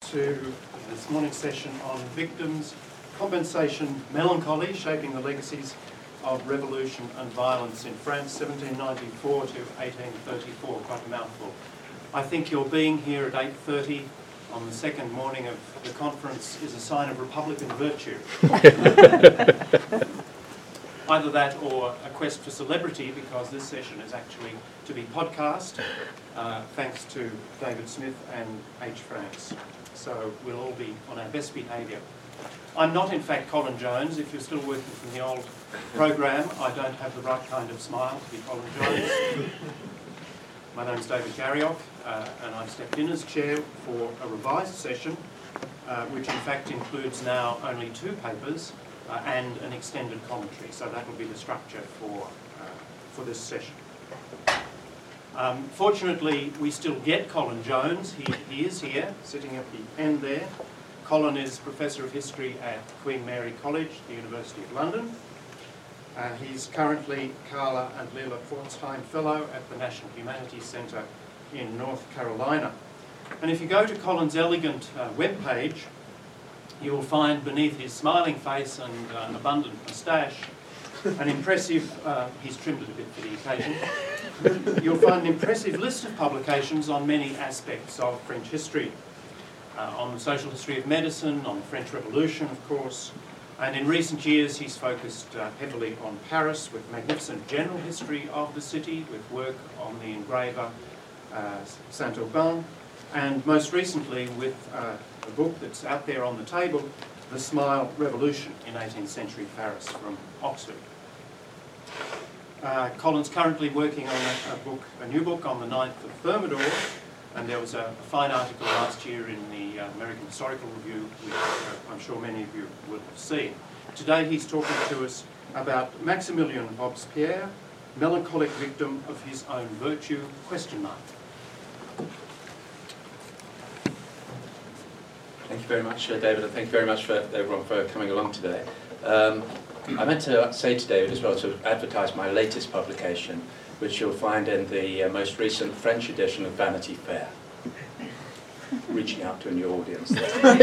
to this morning's session on victims, compensation, melancholy, shaping the legacies of revolution and violence in France, 1794 to 1834, quite a mouthful. I think your being here at 8:30 on the second morning of the conference is a sign of Republican virtue. Either that or a quest for celebrity, because this session is actually to be podcast, thanks to David Smith and H. France. So we'll all be on our best behaviour. I'm not, in fact, Colin Jones. If you're still working from the old program, I don't have the right kind of smile to be Colin Jones. My name's David Garriock, and I've stepped in as chair for a revised session, which in fact includes now only 2 papers and an extended commentary. So that will be the structure for this session. Fortunately, we still get Colin Jones. He is here, sitting at the end there. Colin is Professor of History at Queen Mary College, the University of London. He's currently Carla and Leila Pforzheim Fellow at the National Humanities Centre in North Carolina. And if you go to Colin's elegant webpage, you will find beneath his smiling face and an abundant moustache an impressive, he's trimmed it a bit for the occasion, you'll find an impressive list of publications on many aspects of French history. On the social history of medicine, on the French Revolution, of course, and in recent years he's focused heavily on Paris with magnificent general history of the city, with work on the engraver Saint-Aubin, and most recently with a book that's out there on the table, The Smile Revolution in 18th Century Paris from Oxford. Colin's currently working on a new book on the 9th of Thermidor, and there was a fine article last year in the American Historical Review, which I'm sure many of you will have seen. Today he's talking to us about Maximilien Robespierre, melancholic victim of his own virtue, ? Thank you very much, David, and thank you very much for everyone for coming along today. I meant to say to David as well to advertise my latest publication, which you'll find in the most recent French edition of Vanity Fair. Reaching out to a new audience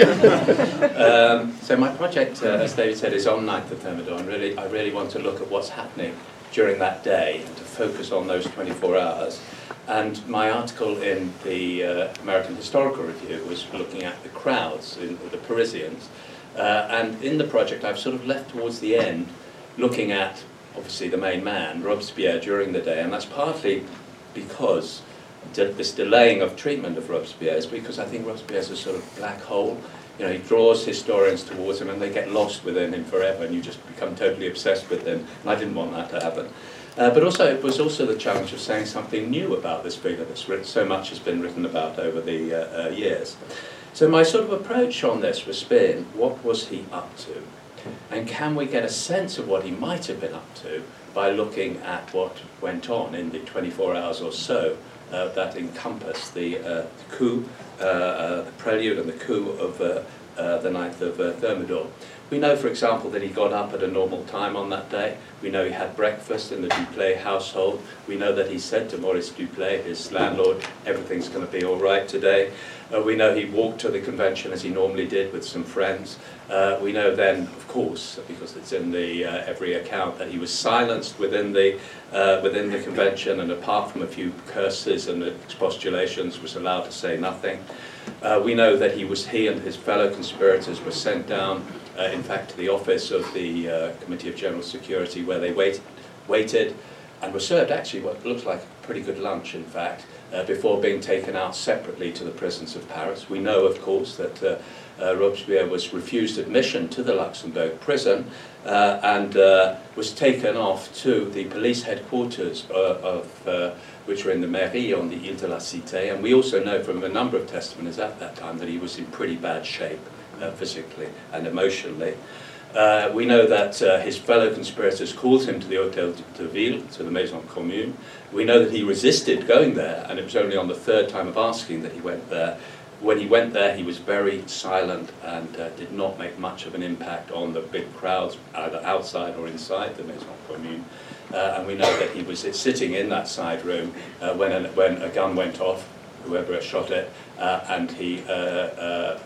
there. So my project, as David said, is on 9th of Thermidor, and I really want to look at what's happening during that day and to focus on those 24 hours. And my article in the American Historical Review was looking at the crowds, the Parisians. And in the project, I've sort of left towards the end looking at, obviously, the main man, Robespierre, during the day. And that's partly because this delaying of treatment of Robespierre is because I think Robespierre is a sort of black hole. You know, he draws historians towards him and they get lost within him forever and you just become totally obsessed with him. And I didn't want that to happen. But also, it was also the challenge of saying something new about this figure that's so much has been written about over the years. So my sort of approach on this was been, what was he up to? And can we get a sense of what he might have been up to by looking at what went on in the 24 hours or so that encompassed the coup, the prelude and the coup of the 9th of Thermidor. We know, for example, that he got up at a normal time on that day. We know he had breakfast in the Dupleix household. We know that he said to Maurice Dupleix, his landlord, everything's going to be all right today. We know he walked to the convention as he normally did with some friends. We know then, of course, because it's in the every account, that he was silenced within the convention, and apart from a few curses and expostulations, was allowed to say nothing. We know that he and his fellow conspirators were sent down, in fact, to the office of the Committee of General Security, where they waited and were served actually what looks like a pretty good lunch, in fact, before being taken out separately to the prisons of Paris. We know, of course, that Robespierre was refused admission to the Luxembourg prison and was taken off to the police headquarters which were in the Mairie on the Ile de la Cité. And we also know from a number of testimonies at that time that he was in pretty bad shape physically and emotionally. We know that his fellow conspirators called him to the Hôtel de Ville, to the Maison Commune. We know that he resisted going there, and it was only on the 3rd time of asking that he went there. When he went there, he was very silent and did not make much of an impact on the big crowds, either outside or inside the Maison Commune. And we know that he was sitting in that side room when a gun went off, whoever shot it, and he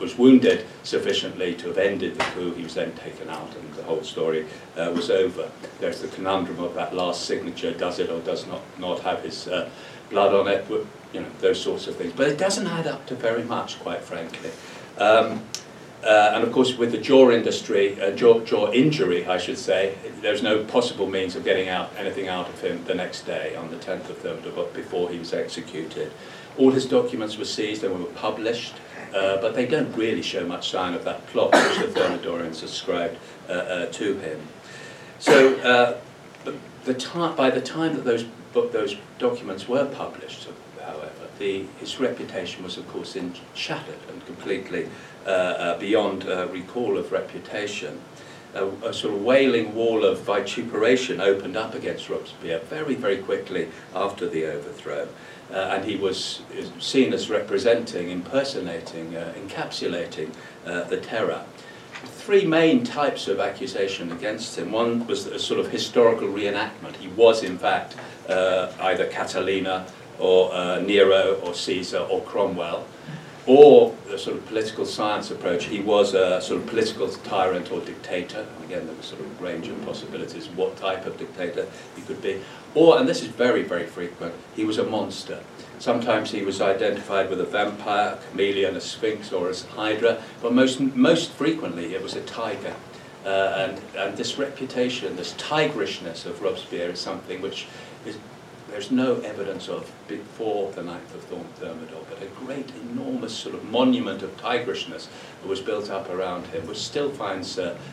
was wounded sufficiently to have ended the coup. He was then taken out, and the whole story was over. There's the conundrum of that last signature: does it or does not have his blood on it? You know, those sorts of things. But it doesn't add up to very much, quite frankly. And of course, with the jaw industry, jaw injury, I should say, there's no possible means of getting anything out of him the next day, on the 10th of Thermidor, before he was executed. All his documents were seized and were published, but they don't really show much sign of that plot which the Thermidorians ascribed to him. So, by the time that those documents were published, however, his reputation was, of course, shattered and completely beyond recall of reputation. A sort of wailing wall of vituperation opened up against Robespierre very, very quickly after the overthrow. And he was seen as representing, impersonating, encapsulating the terror. Three main types of accusation against him. One was a sort of historical reenactment. He was, in fact, either Catalina or Nero or Caesar or Cromwell. Or the sort of political science approach, he was a sort of political tyrant or dictator. And again, there was sort of a range of possibilities of what type of dictator he could be. Or, and this is very, very frequent, he was a monster. Sometimes he was identified with a vampire, a chameleon, a sphinx, or as hydra, but most frequently it was a tiger. And this reputation, this tigerishness of Robespierre is something which there's no evidence of before the 9th of Thermidor, but a great, enormous sort of monument of tigerishness was built up around him, which still finds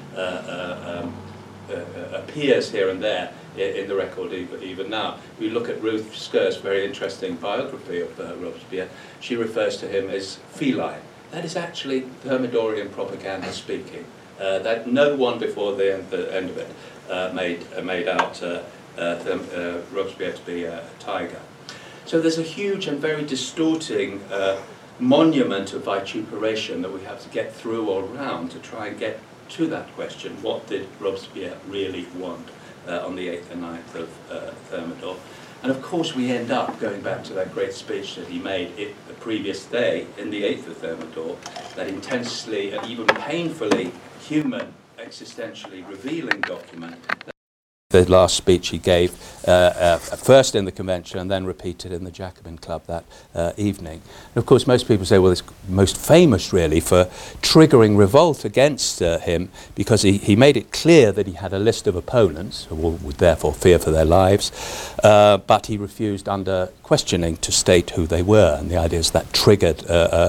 appears here and there in the record even now. We look at Ruth Sker's very interesting biography of Robespierre. She refers to him as feline. That is actually Thermidorian propaganda speaking. That no one before the end of it made out Robespierre to be a tiger. So there's a huge and very distorting monument of vituperation that we have to get through or around to try and get to that question: what did Robespierre really want on the 8th and 9th of Thermidor? And of course we end up going back to that great speech that he made the previous day in the 8th of Thermidor, that intensely and even painfully human, existentially revealing document. The last speech he gave, first in the convention and then repeated in the Jacobin Club that evening. And of course most people say, well, it's most famous really for triggering revolt against him, because he made it clear that he had a list of opponents who would therefore fear for their lives, but he refused under questioning to state who they were. And the idea is that triggered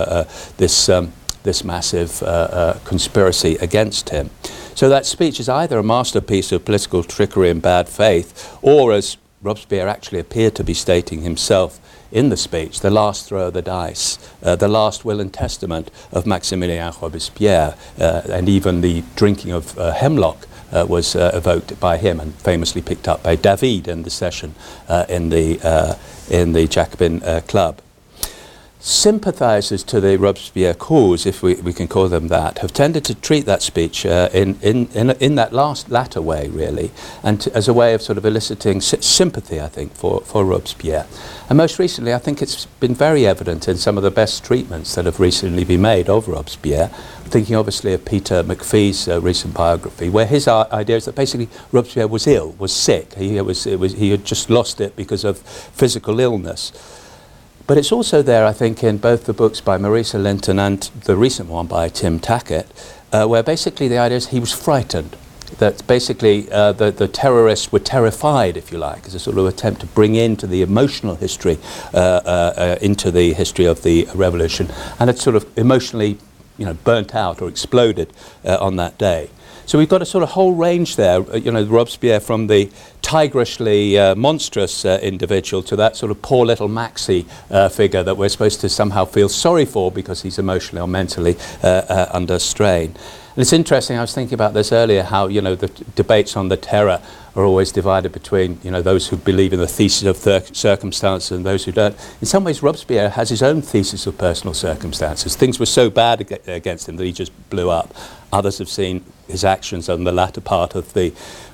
this massive conspiracy against him. So that speech is either a masterpiece of political trickery and bad faith, or, as Robespierre actually appeared to be stating himself in the speech, the last throw of the dice, the last will and testament of Maximilien Robespierre, and even the drinking of hemlock was evoked by him and famously picked up by David in the session in the Jacobin Club. Sympathisers to the Robespierre cause, if we can call them that, have tended to treat that speech in that latter way, really, and as a way of sort of eliciting sympathy, I think, for Robespierre. And most recently, I think it's been very evident in some of the best treatments that have recently been made of Robespierre. I'm thinking obviously of Peter McPhee's recent biography, where his idea is that basically Robespierre was ill, was sick. He had just lost it because of physical illness. But it's also there, I think, in both the books by Marisa Linton and the recent one by Tim Tackett, where basically the idea is he was frightened, that basically the terrorists were terrified, if you like, as a sort of attempt to bring into the emotional history, into the history of the revolution, and it sort of emotionally, burnt out or exploded on that day. So we've got a sort of whole range there, Robespierre from the tigerishly monstrous individual to that sort of poor little Maxi figure that we're supposed to somehow feel sorry for because he's emotionally or mentally under strain. And it's interesting, I was thinking about this earlier, how, the debates on the terror are always divided between, those who believe in the thesis of circumstance and those who don't. In some ways, Robespierre has his own thesis of personal circumstances. Things were so bad against him that he just blew up. Others have seen his actions on the latter part of the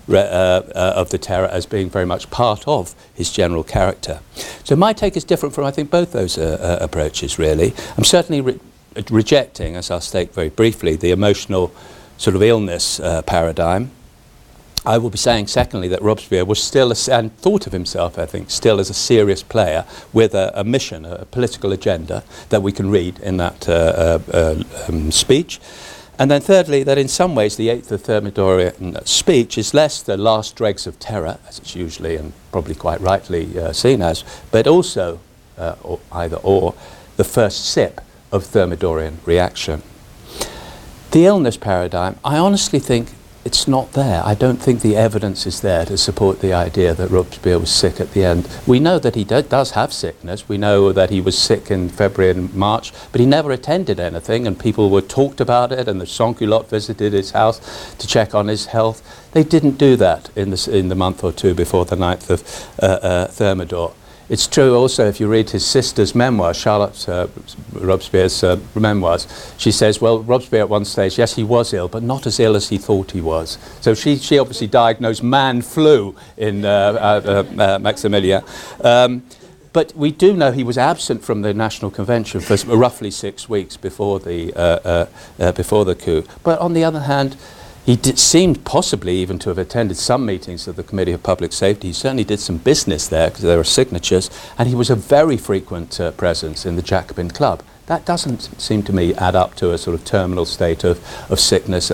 terror as being very much part of his general character. So my take is different from, I think, both those approaches, really. I'm certainly rejecting, as I'll state very briefly, the emotional sort of illness paradigm. I will be saying, secondly, that Robespierre was still, and thought of himself, I think, still as a serious player with a mission, a political agenda that we can read in that speech. And then thirdly, that in some ways the 8th of Thermidorian speech is less the last dregs of terror, as it's usually and probably quite rightly seen as, but also, either or, the first sip of Thermidorian reaction. The illness paradigm, I honestly think it's not there. I don't think the evidence is there to support the idea that Robespierre was sick at the end. We know that he does have sickness. We know that he was sick in February and March, but he never attended anything, and people were talked about it, and the sans-culottes visited his house to check on his health. They didn't do that in the month or two before the 9th of Thermidor. It's true also, if you read his sister's memoir, Charlotte Robespierre's memoirs, she says, well, Robespierre at one stage, yes, he was ill, but not as ill as he thought he was. So she obviously diagnosed man flu in Maximilien. But we do know he was absent from the National Convention for roughly 6 weeks before the coup. But on the other hand, he seemed possibly even to have attended some meetings of the Committee of Public Safety. He certainly did some business there because there were signatures, and he was a very frequent presence in the Jacobin Club. That doesn't seem to me add up to a sort of terminal state of sickness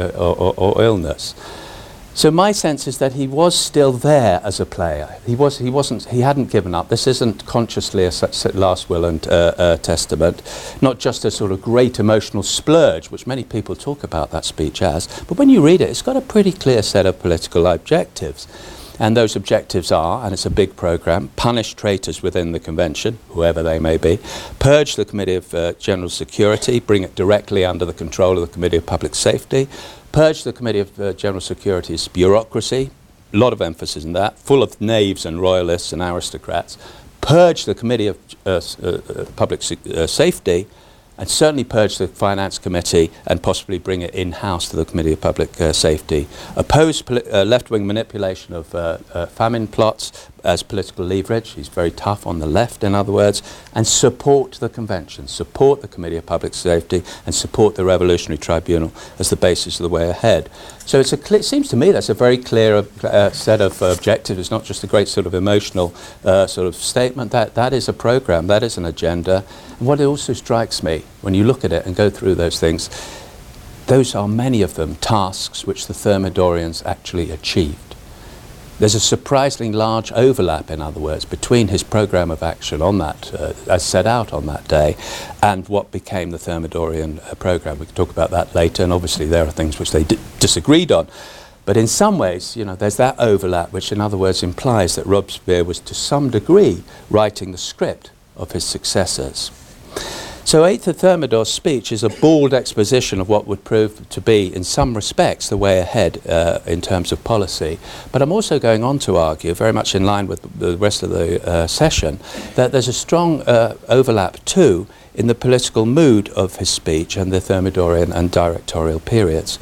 or illness. So my sense is that he was still there as a player. He hadn't given up. This isn't consciously a such last will and testament, not just a sort of great emotional splurge, which many people talk about that speech as, but when you read it, it's got a pretty clear set of political objectives. And those objectives are, and it's a big programme, punish traitors within the convention, whoever they may be, purge the Committee of General Security, bring it directly under the control of the Committee of Public Safety, purge the Committee of General Security's bureaucracy, a lot of emphasis on that, full of knaves and royalists and aristocrats, purge the Committee of Public Safety, and certainly purge the Finance Committee and possibly bring it in-house to the Committee of Public Safety. Oppose left-wing manipulation of famine plots as political leverage. He's very tough on the left, in other words, and support the convention, support the Committee of Public Safety, and support the Revolutionary Tribunal as the basis of the way ahead. So it seems to me that's a very clear set of objectives. It's not just a great sort of emotional sort of statement. That is a programme, that is an agenda. And what also strikes me, when you look at it and go through those things, those are many of them tasks which the Thermidorians actually achieved. There's a surprisingly large overlap, in other words, between his programme of action on that, as set out on that day, and what became the Thermidorian programme. We can talk about that later, and obviously there are things which they disagreed on. But in some ways, you know, there's that overlap, which in other words implies that Robespierre was to some degree writing the script of his successors. So 8th of Thermidor's speech is a bald exposition of what would prove to be, in some respects, the way ahead in terms of policy. But I'm also going on to argue, very much in line with the rest of the session, that there's a strong overlap too in the political mood of his speech and the Thermidorian and directorial periods.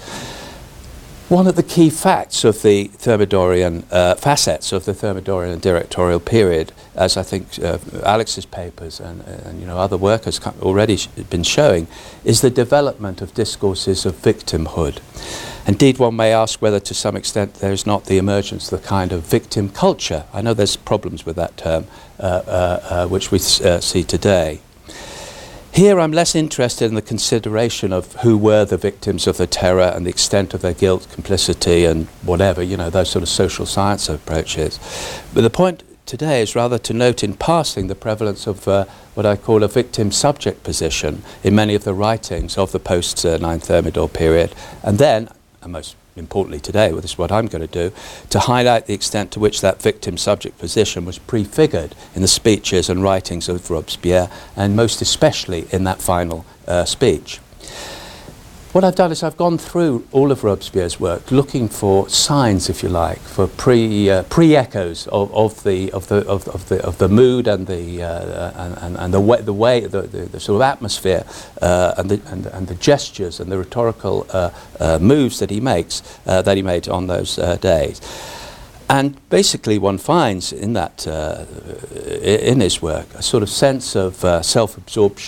One of the key facts of the Thermidorian, facets of the Thermidorian and directorial period, as I think Alex's papers and you know, other work has already been showing, is the development of discourses of victimhood. Indeed, one may ask whether to some extent there is not the emergence of the kind of victim culture. I know there's problems with that term, which we see today. Here I'm less interested in the consideration of who were the victims of the terror and the extent of their guilt, complicity and whatever, you know, those sort of social science approaches. But the point today is rather to note in passing the prevalence of what I call a victim-subject position in many of the writings of the post-9th Thermidor period, and then, and most importantly today, well, this is what I'm going to do, to highlight the extent to which that victim-subject position was prefigured in the speeches and writings of Robespierre, and most especially in that final speech. What I've done is I've gone through all of Robespierre's work, looking for signs, if you like, for pre-echoes of the mood and the sort of atmosphere and the gestures and the rhetorical moves that he makes that he made on those days. And basically, one finds in that in his work a sort of sense of self-absorption,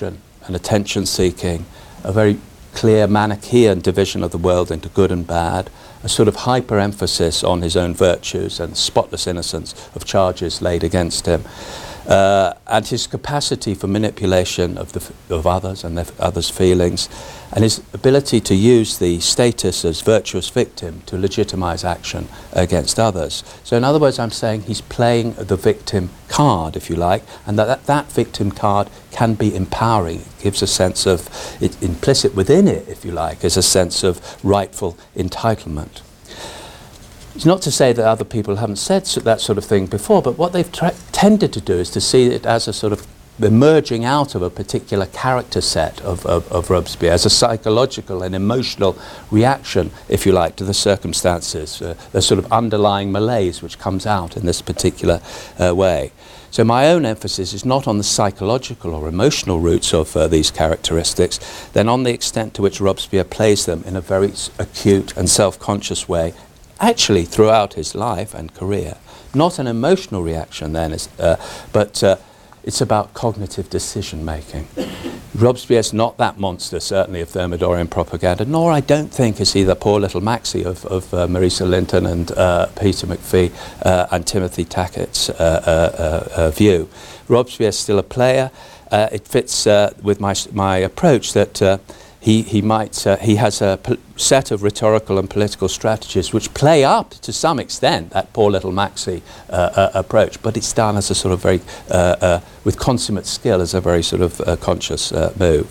and attention-seeking, a very clear Manichaean division of the world into good and bad, a sort of hyper-emphasis on his own virtues and spotless innocence of charges laid against him, and his capacity for manipulation of others and others' feelings, and his ability to use the status as virtuous victim to legitimize action against others. So in other words, I'm saying he's playing the victim card, if you like, and that victim card can be empowering. It gives a sense of, implicit within it, if you like, is a sense of rightful entitlement. It's not to say that other people haven't said that sort of thing before, but what they've tended to do is to see it as a sort of emerging out of a particular character set of Robespierre, as a psychological and emotional reaction, if you like, to the circumstances, the sort of underlying malaise which comes out in this particular way. So my own emphasis is not on the psychological or emotional roots of these characteristics, then on the extent to which Robespierre plays them in a very acute and self-conscious way, actually throughout his life and career. Not an emotional reaction then, but it's about cognitive decision-making. Robespierre's not that monster, certainly, of Thermidorian propaganda, nor I don't think is he the poor little Maxi of Marisa Linton and Peter McPhee and Timothy Tackett's view. Robespierre's still a player. It fits with my approach that he has a set of rhetorical and political strategies which play up to some extent that poor little Maxi approach, but it's done as a sort of very, with consummate skill, as a very sort of conscious move.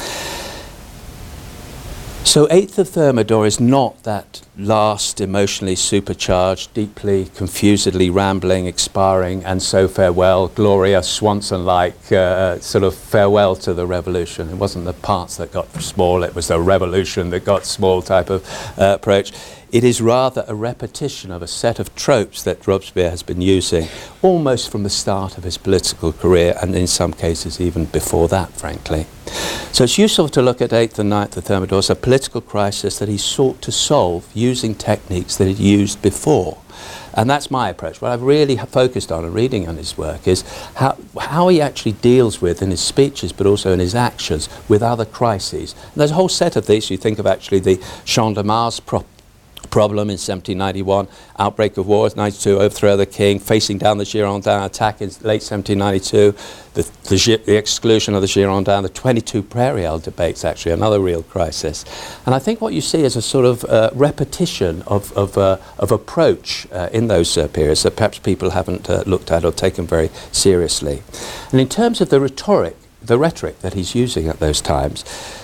So 8th of Thermidor is not that last emotionally supercharged, deeply, confusedly rambling, expiring, and so farewell, Gloria Swanson-like sort of farewell to the revolution. It wasn't the parts that got small, it was the revolution that got small type of approach. It is rather a repetition of a set of tropes that Robespierre has been using almost from the start of his political career, and in some cases even before that, frankly. So it's useful to look at 8th and 9th of Thermidor as a political crisis that he sought to solve using techniques that he'd used before. And that's my approach. What I've really focused on in reading on his work is how he actually deals with, in his speeches but also in his actions, with other crises. And there's a whole set of these. You think of actually the Champ de Mars problem in 1791, outbreak of war, 92, overthrow of the king, facing down the Girondin attack in late 1792, the exclusion of the Girondins, the 22 Prairial debates, actually, another real crisis. And I think what you see is a sort of repetition of approach in those periods that perhaps people haven't looked at or taken very seriously. And in terms of the rhetoric that he's using at those times,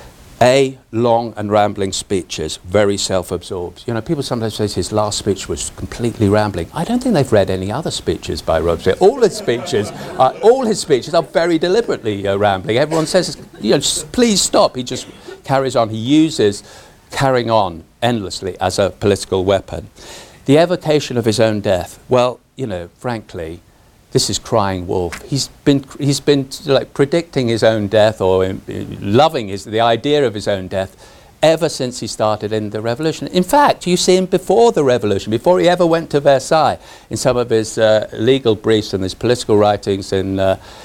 long and rambling speeches, very self-absorbed. You know, people sometimes say his last speech was completely rambling. I don't think they've read any other speeches by Robespierre. All his speeches are very deliberately rambling. Everyone says, you know, please stop. He just carries on. He uses carrying on endlessly as a political weapon. The evocation of his own death, well, you know, frankly, this is crying wolf. He's been like predicting his own death, or loving the idea of his own death, ever since he started in the revolution. In fact, you see him before the revolution, before he ever went to Versailles, in some of his legal briefs and his political writings in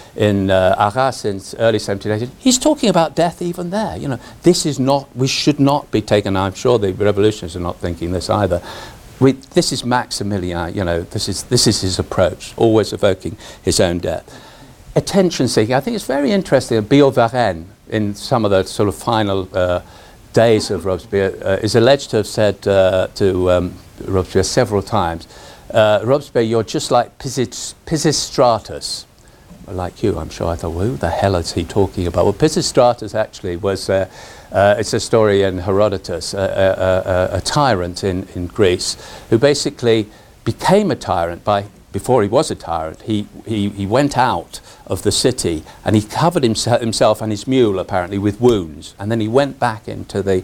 Arras in early 1780. He's talking about death even there. You know, this is not. We should not be taken. I'm sure the revolutionists are not thinking this either. This is Maximilien, you know, this is his approach, always evoking his own death. Attention seeking, I think it's very interesting that Billaud Varennes, in some of the sort of final days of Robespierre, is alleged to have said to Robespierre several times, Robespierre, you're just like Pisistratus. Like you, I'm sure. I thought, well, who the hell is he talking about? Well, Pisistratus actually was, it's a story in Herodotus, a tyrant in Greece, who basically became a tyrant before he was a tyrant. He went out of the city and he covered himself and his mule apparently with wounds, and then he went back into the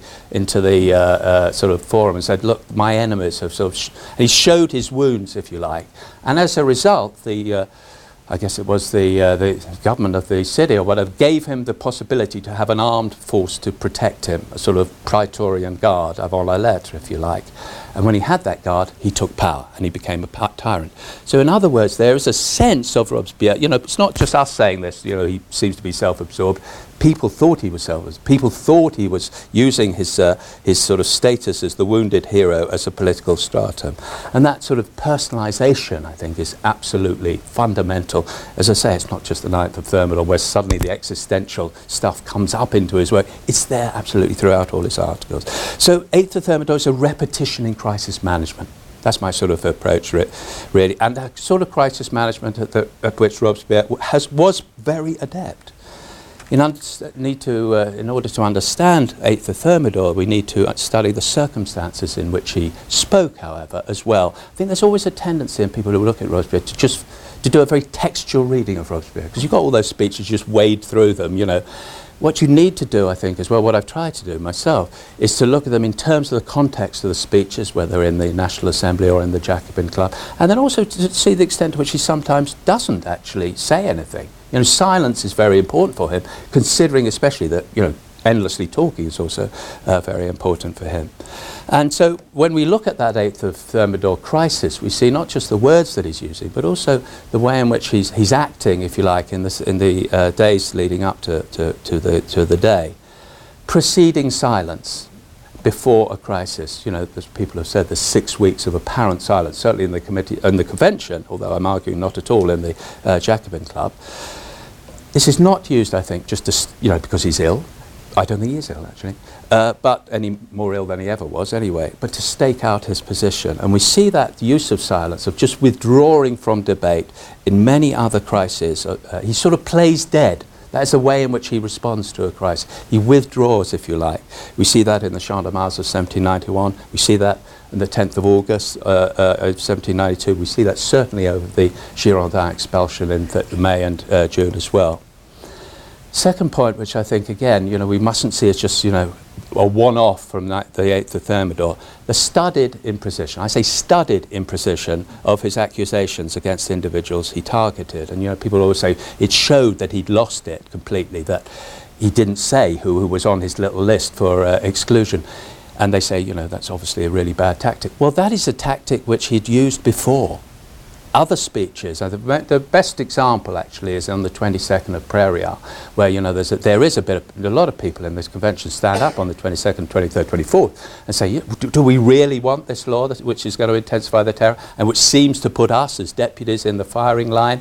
sort of forum and said, look, my enemies have sort of and he showed his wounds, if you like, and as a result I guess it was the government of the city or whatever gave him the possibility to have an armed force to protect him, a sort of praetorian guard avant la lettre, if you like. And when he had that guard, he took power and he became a tyrant. So in other words, there is a sense of Robespierre, you know, it's not just us saying this, you know, he seems to be self-absorbed. People thought he was selfless. People thought he was using his sort of status as the wounded hero as a political stratum. And that sort of personalisation, I think, is absolutely fundamental. As I say, it's not just the Ninth of Thermidor where suddenly the existential stuff comes up into his work. It's there absolutely throughout all his articles. So Eighth of Thermidor is a repetition in crisis management. That's my sort of approach, really. And that sort of crisis management at which Robespierre was very adept. In order to understand Eighth of Thermidor, we need to study the circumstances in which he spoke, however, as well. I think there's always a tendency in people who look at Robespierre to do a very textual reading of Robespierre, because you've got all those speeches, you just wade through them, you know. What you need to do, I think, as well, what I've tried to do myself, is to look at them in terms of the context of the speeches, whether in the National Assembly or in the Jacobin Club, and then also to see the extent to which he sometimes doesn't actually say anything. You know, silence is very important for him, considering especially that, you know, endlessly talking is also very important for him. And so when we look at that Eighth of Thermidor crisis, we see not just the words that he's using, but also the way in which he's acting, if you like, in the days leading up to the day. Preceding silence before a crisis. You know, as people have said, there's 6 weeks of apparent silence, certainly in the convention, although I'm arguing not at all in the Jacobin Club. This is not used, I think, just to, you know, because he's ill. I don't think he is ill, actually, but any more ill than he ever was anyway, but to stake out his position. And we see that use of silence, of just withdrawing from debate in many other crises. He sort of plays dead. That is the way in which he responds to a crisis. He withdraws, if you like. We see that in the Champ de Mars of 1791. We see that on the 10th of August of 1792. We see that certainly over the Girondin expulsion in May and June as well. Second point, which I think, again, you know, we mustn't see as just, you know, a one-off from the 8th of Thermidor, the studied imposition, I say studied imposition of his accusations against individuals he targeted. And, you know, people always say it showed that he'd lost it completely, that he didn't say who was on his little list for exclusion. And they say, you know, that's obviously a really bad tactic. Well, that is a tactic which he'd used before. Other speeches, the best example actually is on the 22nd of Prairial, where, you know, there is a lot of people in this convention stand up on the 22nd, 23rd, 24th and say, do we really want this law which is going to intensify the terror and which seems to put us as deputies in the firing line?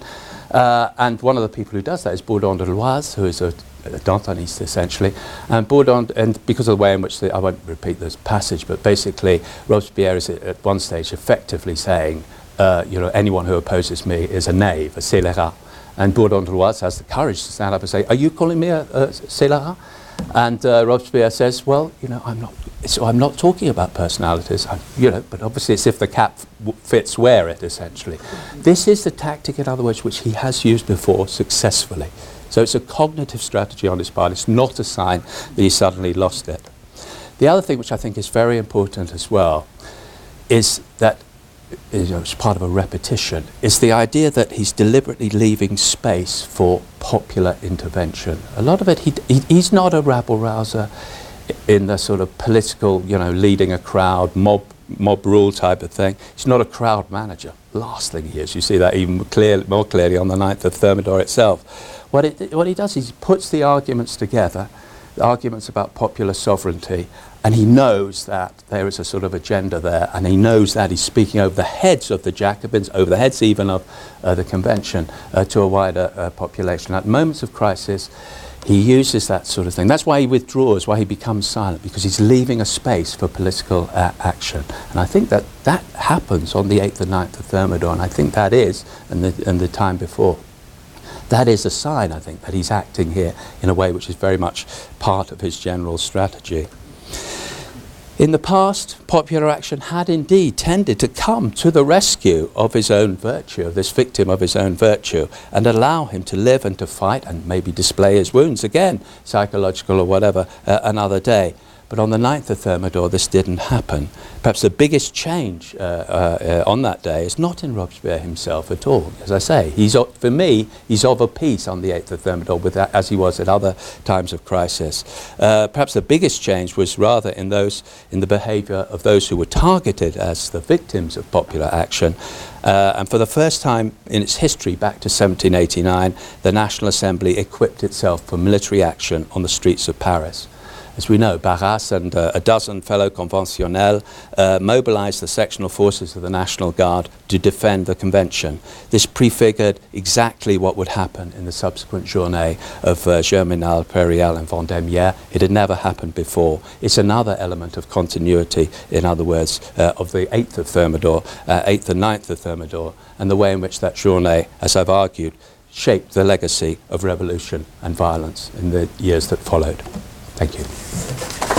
And one of the people who does that is Bourdon de Loise, who is a Dantoniste essentially, and Bourdon, and because of the way in which I won't repeat this passage, but basically Robespierre is at one stage effectively saying, you know, anyone who opposes me is a knave, a scélérat. And Bourdon de Loise has the courage to stand up and say, are you calling me a scélérat? And Robespierre says, well, you know, I'm not talking about personalities, you know, but obviously it's if the cap fits, wear it, essentially. This is the tactic, in other words, which he has used before successfully. So it's a cognitive strategy on his part. It's not a sign that he suddenly lost it. The other thing which I think is very important as well is that, you know, it's part of a repetition, is the idea that he's deliberately leaving space for popular intervention. A lot of it, he's not a rabble-rouser in the sort of political, you know, leading a crowd, mob rule type of thing. He's not a crowd manager. Last thing he is, you see that even more clearly on the 9th of Thermidor itself. What he does is he puts the arguments together, the arguments about popular sovereignty, and he knows that there is a sort of agenda there, and he knows that he's speaking over the heads of the Jacobins, over the heads even of the convention, to a wider population. At moments of crisis, he uses that sort of thing. That's why he withdraws, why he becomes silent, because he's leaving a space for political action. And I think that happens on the 8th and 9th of Thermidor, and I think that is, and the time before. That is a sign, I think, that he's acting here in a way which is very much part of his general strategy. In the past, popular action had indeed tended to come to the rescue of his own virtue, of this victim of his own virtue, and allow him to live and to fight and maybe display his wounds again, psychological or whatever, another day. But on the 9th of Thermidor, this didn't happen. Perhaps the biggest change on that day is not in Robespierre himself at all. As I say, for me, he's of a piece on the 8th of Thermidor, as he was at other times of crisis. Perhaps the biggest change was rather in the behaviour of those who were targeted as the victims of popular action. And for the first time in its history, back to 1789, the National Assembly equipped itself for military action on the streets of Paris. As we know, Barras and a dozen fellow conventionnels mobilized the sectional forces of the National Guard to defend the convention. This prefigured exactly what would happen in the subsequent journée of Germinal, Prairial and Vendémiaire. It had never happened before. It's another element of continuity, in other words, of the 8th of Thermidor, 8th and 9th of Thermidor, and the way in which that journée, as I've argued, shaped the legacy of revolution and violence in the years that followed. Thank you.